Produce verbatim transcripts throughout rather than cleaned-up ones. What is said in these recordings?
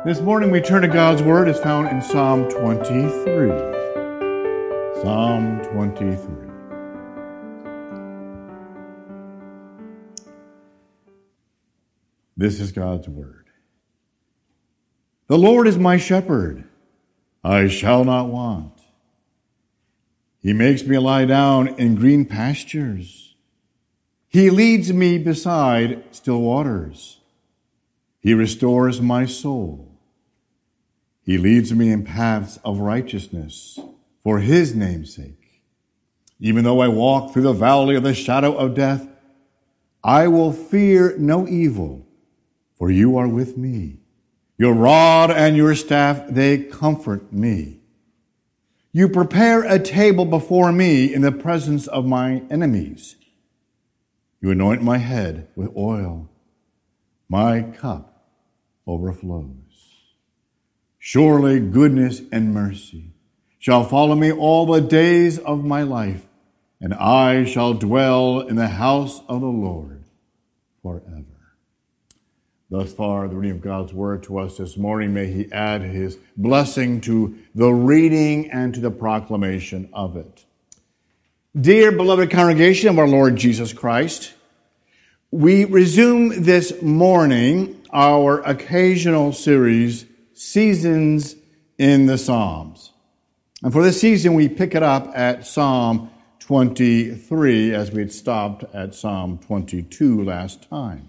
This morning we turn to God's Word. It's found in Psalm twenty-three. Psalm twenty-three. This is God's Word. The Lord is my shepherd. I shall not want. He makes me lie down in green pastures. He leads me beside still waters. He restores my soul. He leads me in paths of righteousness for his name's sake. Even though I walk through the valley of the shadow of death, I will fear no evil, for you are with me. Your rod and your staff, they comfort me. You prepare a table before me in the presence of my enemies. You anoint my head with oil. My cup overflows. Surely goodness and mercy shall follow me all the days of my life, and I shall dwell in the house of the Lord forever. Thus far, the reading of God's Word to us this morning. May He add His blessing to the reading and to the proclamation of it. Dear beloved congregation of our Lord Jesus Christ, we resume this morning our occasional series, Seasons in the Psalms. And for this season, we pick it up at Psalm twenty-three, as we had stopped at Psalm twenty-two last time.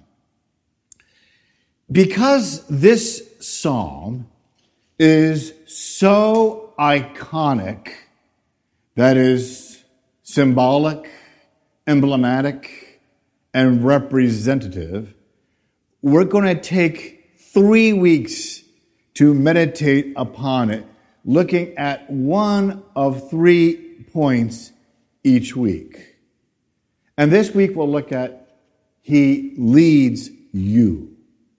Because this psalm is so iconic, that is symbolic, emblematic, and representative, we're going to take three weeks to meditate upon it, looking at one of three points each week. And this week we'll look at He leads you.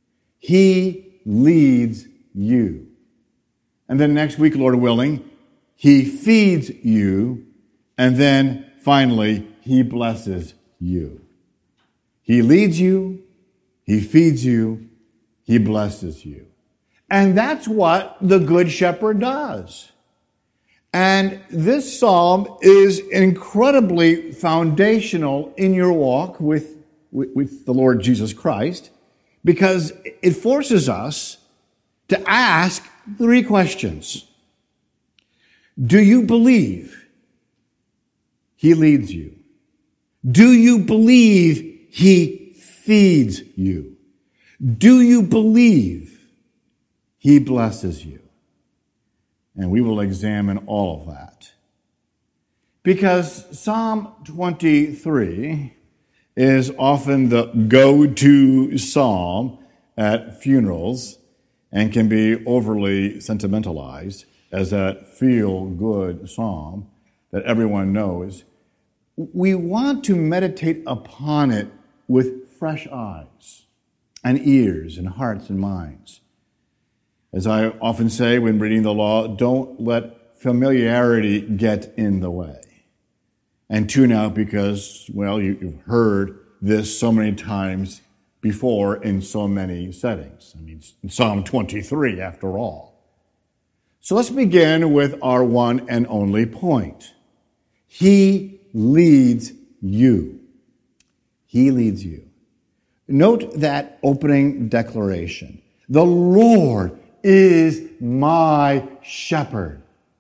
He leads you. And then next week, Lord willing, He feeds you. And then finally, He blesses you. He leads you. He feeds you. He blesses you. And that's what the Good Shepherd does. And this psalm is incredibly foundational in your walk with, with, with the Lord Jesus Christ, because it forces us to ask three questions. Do you believe He leads you? Do you believe He feeds you? Do you believe He blesses you? And we will examine all of that. Because Psalm twenty-three is often the go-to psalm at funerals and can be overly sentimentalized as that feel-good psalm that everyone knows. We want to meditate upon it with fresh eyes and ears and hearts and minds. As I often say when reading the law, don't let familiarity get in the way. And tune out because, well, you, you've heard this so many times before in so many settings. I mean, Psalm twenty-three, after all. So let's begin with our one and only point. He leads you. He leads you. Note that opening declaration. The Lord is my shepherd.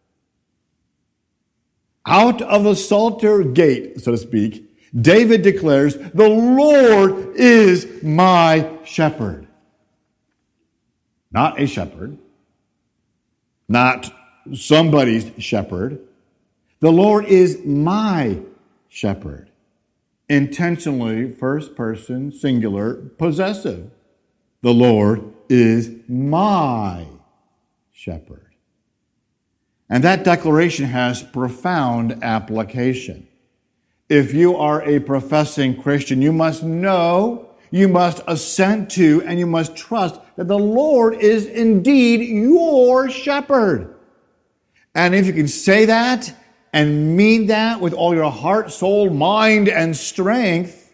Out of the Psalter gate, so to speak, David declares, the Lord is my shepherd. Not a shepherd. Not somebody's shepherd. The Lord is my shepherd. Intentionally, first person, singular, possessive. The Lord is my shepherd. And that declaration has profound application. If you are a professing Christian, you must know, you must assent to, and you must trust that the Lord is indeed your shepherd. And if you can say that and mean that with all your heart, soul, mind, and strength,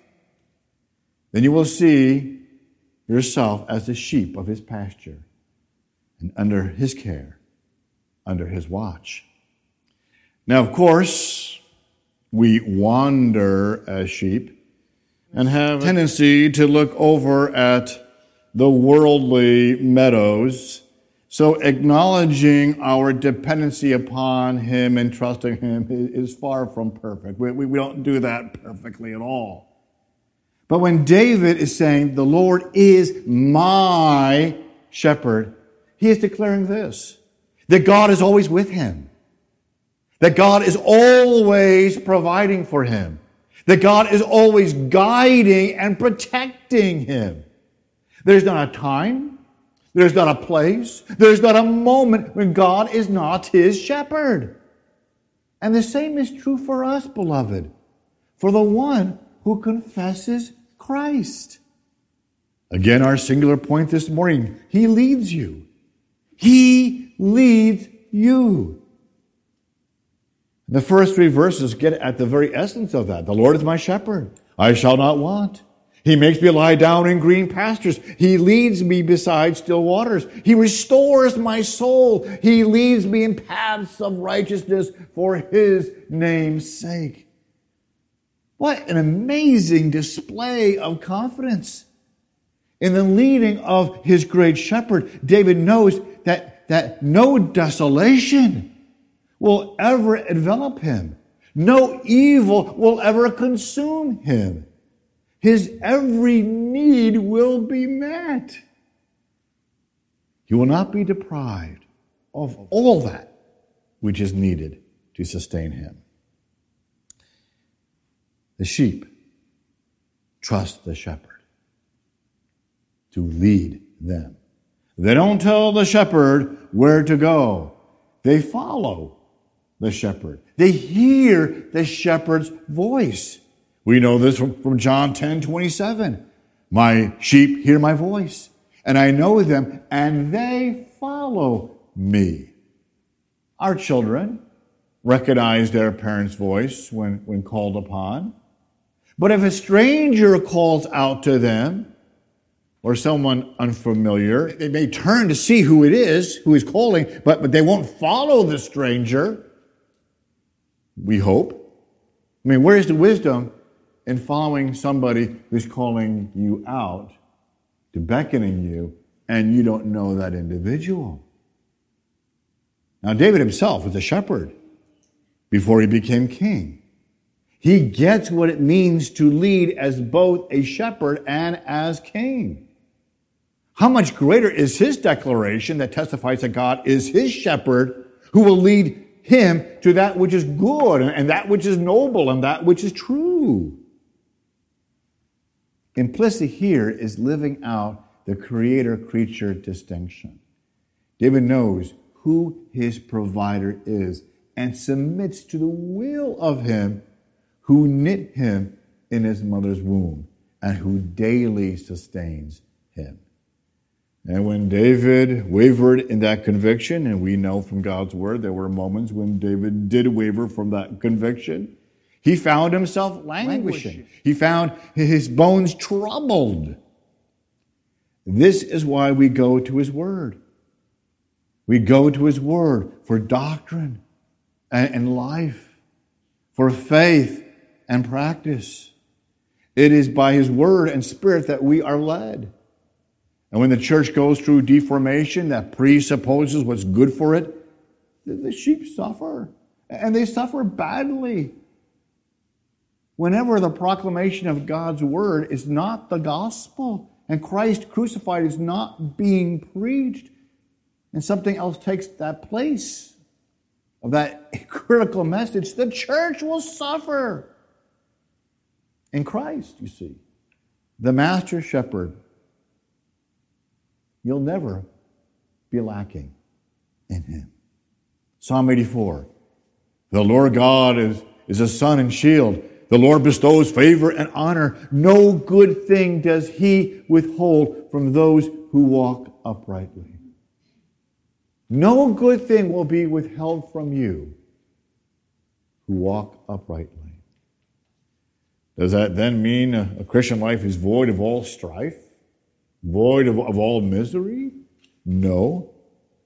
then you will see yourself as the sheep of His pasture. and under his care, under his watch. Now, of course, we wander as sheep and have a tendency to look over at the worldly meadows. So acknowledging our dependency upon him and trusting him is far from perfect. We, we don't do that perfectly at all. But when David is saying, the Lord is my shepherd, he is declaring this, that God is always with him, that God is always providing for him, that God is always guiding and protecting him. There's not a time, there's not a place, there's not a moment when God is not his shepherd. And the same is true for us, beloved, for the one who confesses Christ. Again, our singular point this morning, he leads you. He leads you. The first three verses get at the very essence of that. The Lord is my shepherd. I shall not want. He makes me lie down in green pastures. He leads me beside still waters. He restores my soul. He leads me in paths of righteousness for his name's sake. What an amazing display of confidence. In the leading of his great shepherd, David knows that, that no desolation will ever envelop him. No evil will ever consume him. His every need will be met. He will not be deprived of all that which is needed to sustain him. The sheep trust the shepherd to lead them. They don't tell the shepherd where to go. They follow the shepherd. They hear the shepherd's voice. We know this from, from John ten twenty-seven. My sheep hear my voice, and I know them, and they follow me. Our children recognize their parents' voice when, when called upon. But if a stranger calls out to them, or someone unfamiliar, they may turn to see who it is, who is calling, but, but they won't follow the stranger. We hope. I mean, where is the wisdom in following somebody who's calling you out, to beckoning you, and you don't know that individual? Now, David himself was a shepherd before he became king. He gets what it means to lead as both a shepherd and as king. How much greater is his declaration that testifies that God is his shepherd who will lead him to that which is good and that which is noble and that which is true. Implicit here is living out the creator-creature distinction. David knows who his provider is and submits to the will of him who knit him in his mother's womb and who daily sustains him. And when David wavered in that conviction, and we know from God's word there were moments when David did waver from that conviction, he found himself languishing. Languishing. He found his bones troubled. This is why we go to his word. We go to his word for doctrine and life, for faith and practice. It is by his word and spirit that we are led. And when the church goes through deformation that presupposes what's good for it, the sheep suffer. And they suffer badly. Whenever the proclamation of God's word is not the gospel, and Christ crucified is not being preached, and something else takes that place of that critical message, the church will suffer. In Christ, you see, the master shepherd, you'll never be lacking in him. Psalm eighty-four, the Lord God is, is a sun and shield. The Lord bestows favor and honor. No good thing does he withhold from those who walk uprightly. No good thing will be withheld from you who walk uprightly. Does that then mean a, a Christian life is void of all strife? Void of, of all misery? No.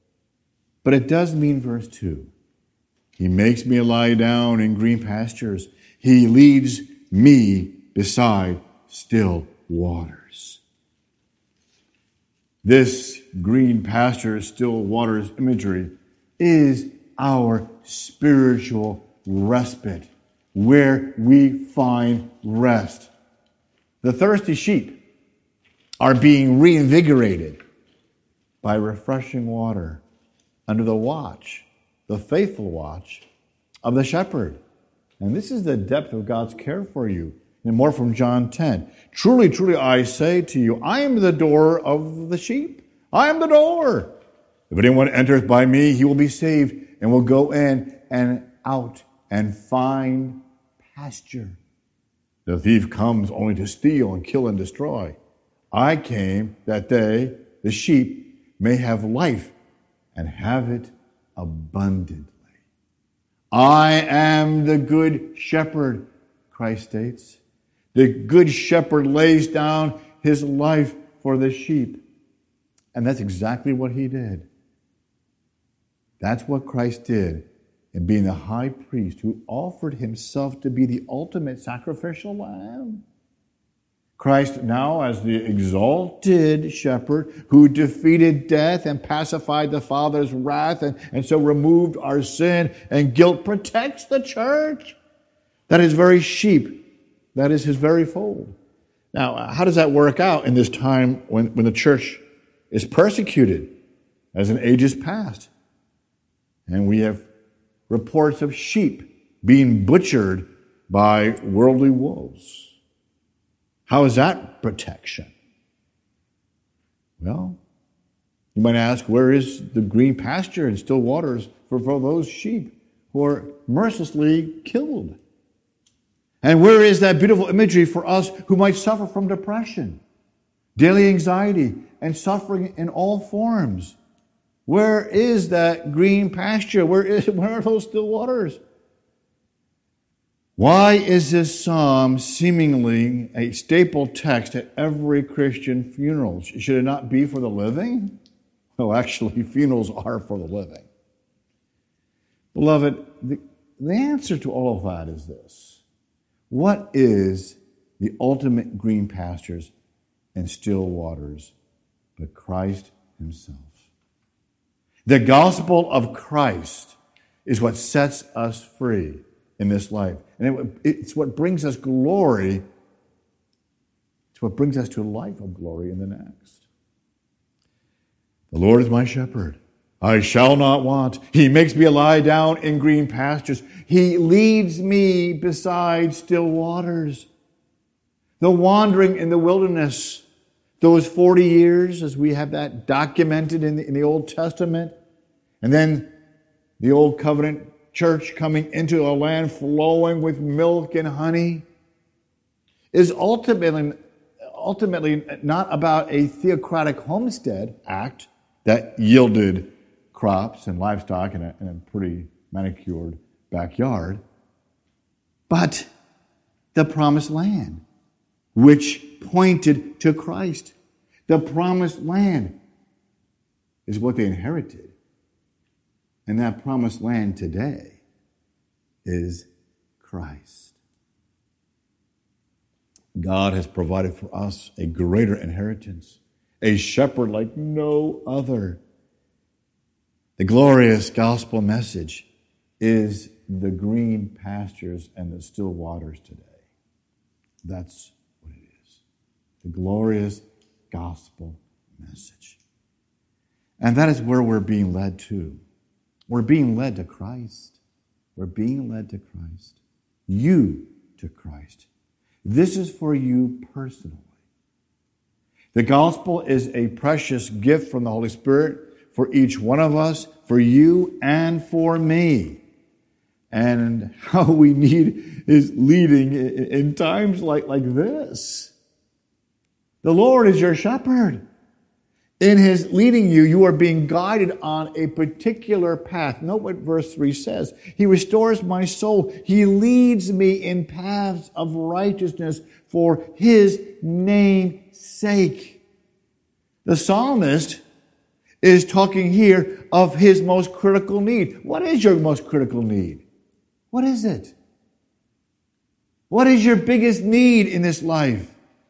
But it does mean verse two. He makes me lie down in green pastures. He leads me beside still waters. This green pastures, still waters imagery is our spiritual respite, where we find rest. The thirsty sheep are being reinvigorated by refreshing water under the watch, the faithful watch of the shepherd. And this is the depth of God's care for you. And more from John ten. Truly, truly, I say to you, I am the door of the sheep. I am the door. If anyone enters by me, he will be saved and will go in and out and find pasture. The thief comes only to steal and kill and destroy. I came that they, the sheep, may have life and have it abundantly. I am the good shepherd, Christ states. The good shepherd lays down his life for the sheep. And that's exactly what he did. That's what Christ did in being the high priest who offered himself to be the ultimate sacrificial lamb. Christ now, as the exalted shepherd who defeated death and pacified the Father's wrath and, and so removed our sin and guilt, protects the church. That is very sheep. That is his very fold. Now, how does that work out in this time when, when the church is persecuted as in ages past? And we have reports of sheep being butchered by worldly wolves. How is that protection? Well, you might ask, where is the green pasture and still waters for, for those sheep who are mercilessly killed? And where is that beautiful imagery for us who might suffer from depression, daily anxiety, and suffering in all forms? Where is that green pasture? Where is, where are those still waters? Why is this psalm seemingly a staple text at every Christian funeral? Should it not be for the living? Well, actually, funerals are for the living. Beloved, the, the answer to all of that is this. What is the ultimate green pastures and still waters but Christ himself? The gospel of Christ is what sets us free in this life. And it, it's what brings us glory. It's what brings us to a life of glory in the next. The Lord is my shepherd. I shall not want. He makes me lie down in green pastures. He leads me beside still waters. The wandering in the wilderness, those forty years, as we have that documented in the, in the Old Testament, and then the Old Covenant church coming into a land flowing with milk and honey, is ultimately, ultimately not about a theocratic homestead act that yielded crops and livestock in a, in a pretty manicured backyard, but the promised land, which pointed to Christ. The promised land is what they inherited. And that promised land today is Christ. God has provided for us a greater inheritance, a shepherd like no other. The glorious gospel message is the green pastures and the still waters today. That's what it is. The glorious gospel message. And that is where we're being led to. We're being led to Christ. We're being led to Christ. You to Christ. This is for you personally. The gospel is a precious gift from the Holy Spirit for each one of us, for you and for me. And how we need is leading in times like, like this. The Lord is your shepherd. In his leading you, you are being guided on a particular path. Note what verse three says. He restores my soul. He leads me in paths of righteousness for his name's sake. The psalmist is talking here of his most critical need. What is your most critical need? What is it? What is your biggest need in this life?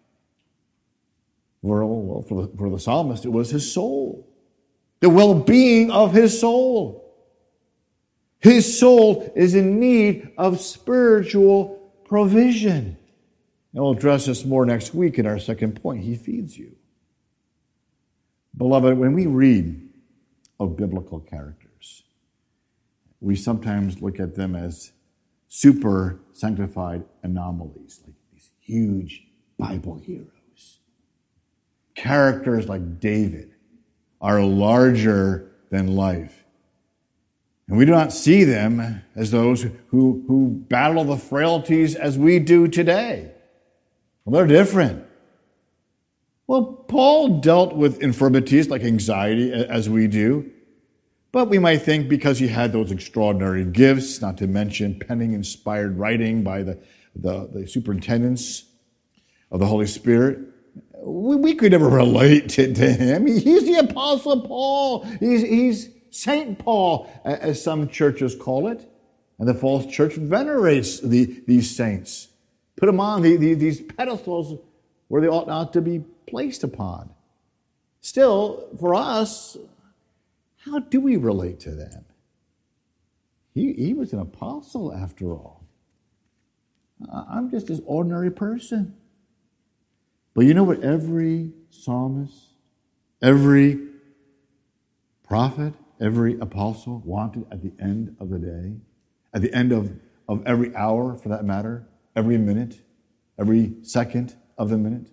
Well, for the, for the psalmist, it was his soul. The well-being of his soul. His soul is in need of spiritual provision. And we'll address this more next week in our second point. He feeds you. Beloved, when we read of biblical characters, we sometimes look at them as super sanctified anomalies, like these huge Bible heroes. Characters like David are larger than life. And we do not see them as those who, who battle the frailties as we do today. Well, they're different. Well, Paul dealt with infirmities like anxiety as we do. But we might think because he had those extraordinary gifts, not to mention penning-inspired writing by the, the, the superintendents of the Holy Spirit, we, we could never relate to, to him. He's the Apostle Paul. He's, he's Saint Paul, as some churches call it. And the false church venerates the, these saints. Put them on the, the, these pedestals where they ought not to be placed upon. Still, for us, how do we relate to them? He, he was an apostle after all. I'm just this ordinary person. But you know what every psalmist, every prophet, every apostle wanted at the end of the day, at the end of, of every hour for that matter, every minute, every second of the minute?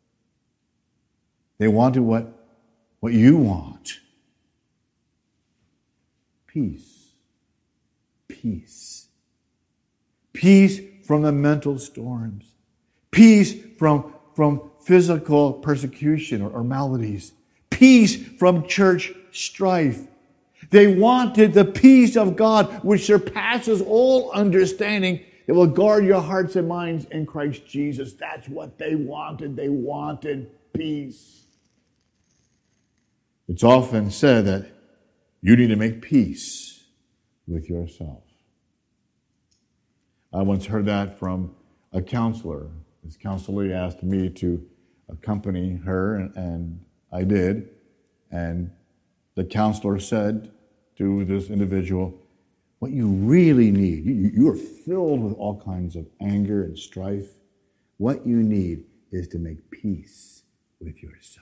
They wanted what, what you want. Peace. Peace. Peace from the mental storms. Peace from, from physical persecution or, or maladies. Peace from church strife. They wanted the peace of God which surpasses all understanding that will guard your hearts and minds in Christ Jesus. That's what they wanted. They wanted peace. It's often said that you need to make peace with yourself. I once heard that from a counselor. This counselor asked me to accompany her, and, and I did. And the counselor said to this individual, what you really need, you, you are filled with all kinds of anger and strife. What you need is to make peace with yourself.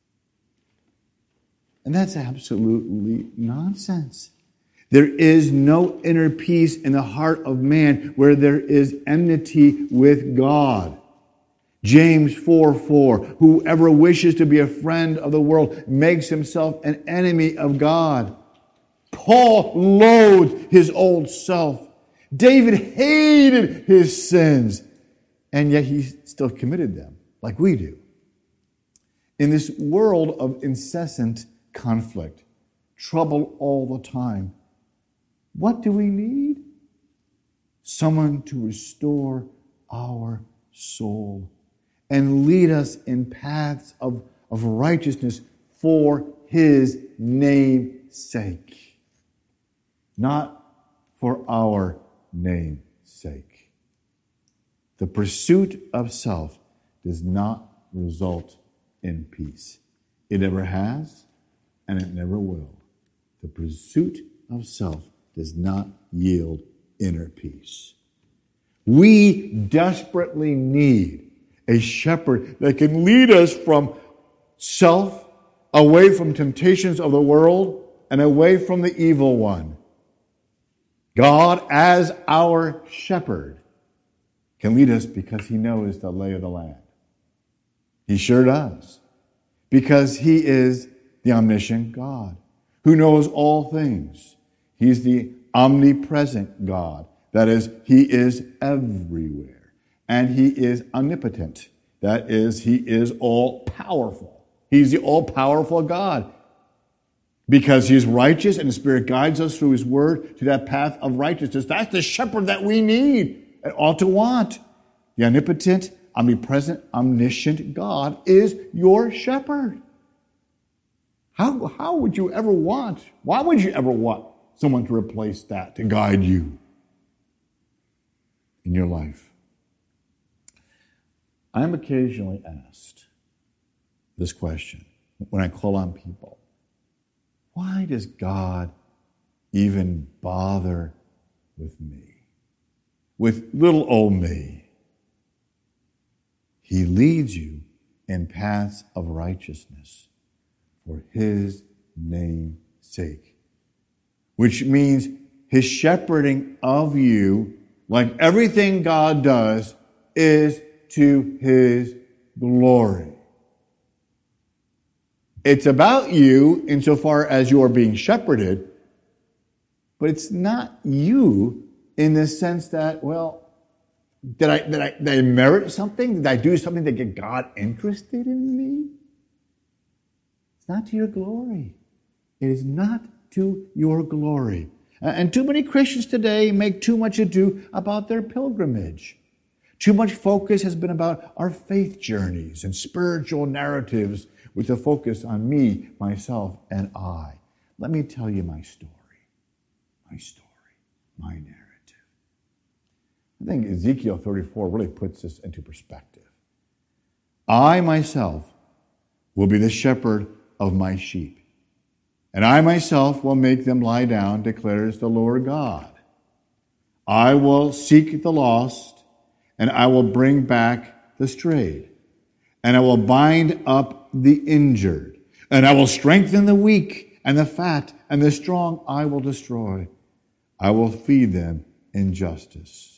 And that's absolutely nonsense. There is no inner peace in the heart of man where there is enmity with God. James four four, whoever wishes to be a friend of the world makes himself an enemy of God. Paul loathed his old self. David hated his sins, and yet he still committed them, like we do. In this world of incessant conflict, trouble all the time, what do we need? Someone to restore our soul and lead us in paths of, of righteousness for his name's sake. Not for our name's sake. The pursuit of self does not result in peace. It never has, and it never will. The pursuit of self does not yield inner peace. We desperately need a shepherd that can lead us from self, away from temptations of the world, and away from the evil one. God, as our shepherd, can lead us because he knows the lay of the land. He sure does. Because he is the omniscient God who knows all things. He's the omnipresent God. That is, he is everywhere. And he is omnipotent. That is, he is all-powerful. He's the all-powerful God. Because he is righteous and the Spirit guides us through his word to that path of righteousness. That's the shepherd that we need and ought to want. The omnipotent, omnipresent, omniscient God is your shepherd. How, how would you ever want, why would you ever want someone to replace that, to guide you in your life? I'm occasionally asked this question when I call on people. Why does God even bother with me? With little old me? He leads you in paths of righteousness for his name's sake. Which means his shepherding of you, like everything God does, is to his glory. It's about you insofar as you are being shepherded, but it's not you in the sense that, well, did I, did I, did I merit something? Did I do something to get God interested in me? It's not to your glory. It is not to your glory. And too many Christians today make too much ado about their pilgrimage. Too much focus has been about our faith journeys and spiritual narratives with a focus on me, myself, and I. Let me tell you my story. My story. My narrative. I think Ezekiel thirty-four really puts this into perspective. I myself will be the shepherd of my sheep, and I myself will make them lie down, declares the Lord God. I will seek the lost, and I will bring back the strayed, and I will bind up the injured, and I will strengthen the weak, and the fat and the strong I will destroy. I will feed them in justice.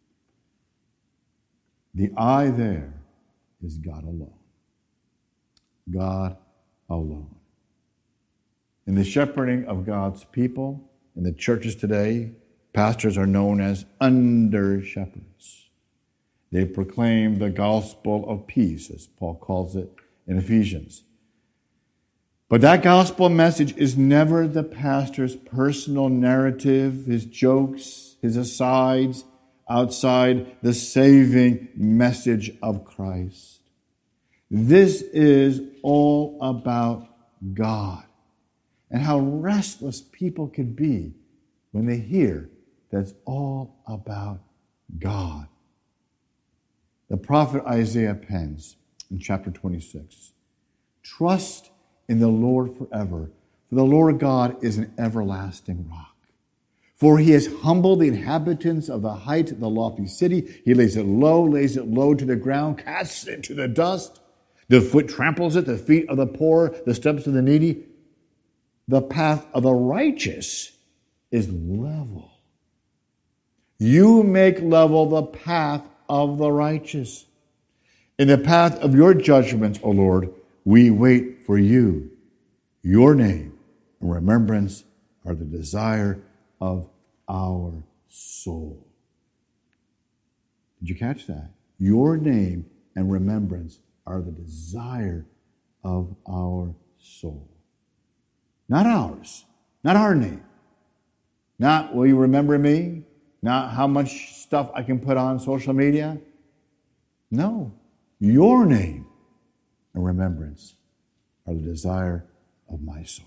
The I there is God alone. God alone. In the shepherding of God's people, in the churches today, pastors are known as under-shepherds. They proclaim the gospel of peace, as Paul calls it in Ephesians. But that gospel message is never the pastor's personal narrative, his jokes, his asides, outside the saving message of Christ. This is all about God, and how restless people can be when they hear that's all about God. The prophet Isaiah pens in chapter twenty-six, "Trust in the Lord forever, for the Lord God is an everlasting rock. For he has humbled the inhabitants of the height of the lofty city. He lays it low, lays it low to the ground, casts it to the dust. The foot tramples it, the feet of the poor, the steps of the needy. The path of the righteous is level. You make level the path of the righteous. In the path of your judgments, O Lord, we wait for you. Your name and remembrance are the desire of our soul." Did you catch that? Your name and remembrance are the desire of our soul. Not ours. Not our name. Not, will you remember me? Not how much stuff I can put on social media. No. Your name and remembrance are the desire of my soul.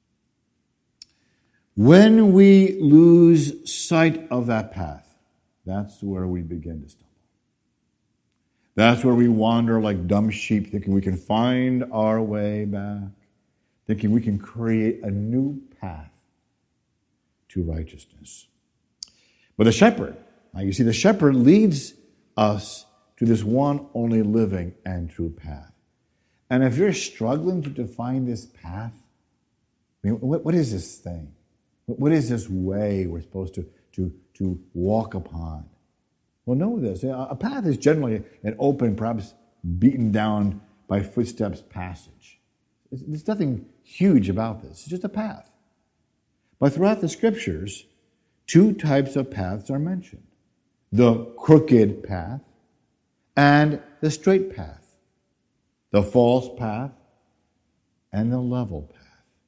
When we lose sight of that path, that's where we begin to stumble. That's where we wander like dumb sheep, thinking we can find our way back, thinking we can create a new path to righteousness. But the shepherd, now you see, the shepherd leads us to this one only living and true path. And if you're struggling to define this path, I mean, what, what is this thing? What is this way we're supposed to, to, to walk upon? Well, know this. A path is generally an open, perhaps beaten down by footsteps passage. There's nothing huge about this. It's just a path. But throughout the Scriptures, two types of paths are mentioned. The crooked path and the straight path. The false path and the level path.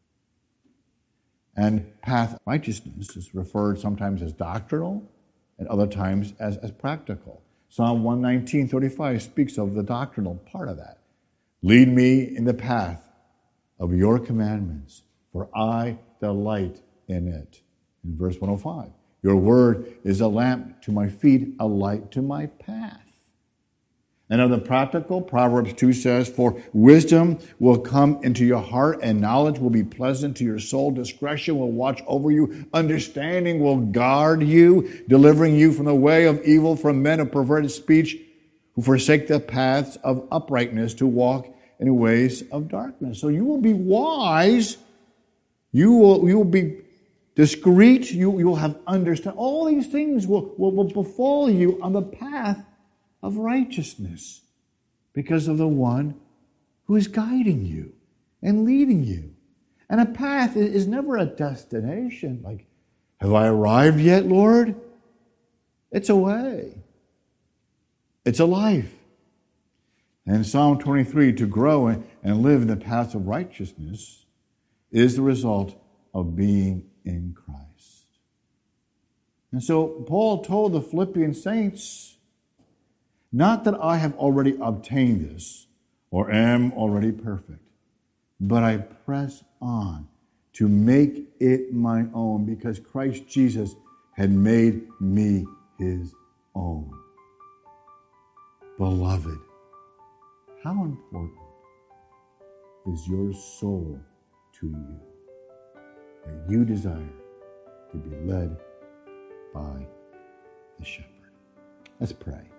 And path of righteousness is referred sometimes as doctrinal and other times as, as practical. Psalm one nineteen, thirty-five speaks of the doctrinal part of that. Lead me in the path of your commandments, for I delight in it. In verse one oh five, your word is a lamp to my feet, a light to my path. And of the practical, Proverbs two says, for wisdom will come into your heart, and knowledge will be pleasant to your soul. Discretion will watch over you. Understanding will guard you, delivering you from the way of evil, from men of perverted speech, who forsake the paths of uprightness, to walk in ways of darkness. So you will be wise. You will, you will be discreet. You, you will have understanding. All these things will, will, will befall you on the path of righteousness because of the one who is guiding you and leading you. And a path is never a destination. Like, have I arrived yet, Lord? It's a way. It's a life. And Psalm twenty-three, to grow and live in the paths of righteousness is the result of being in Christ. And so Paul told the Philippian saints, not that I have already obtained this or am already perfect, but I press on to make it my own because Christ Jesus had made me his own. Beloved, how important is your soul to you that you desire to be led by the shepherd? Let's pray.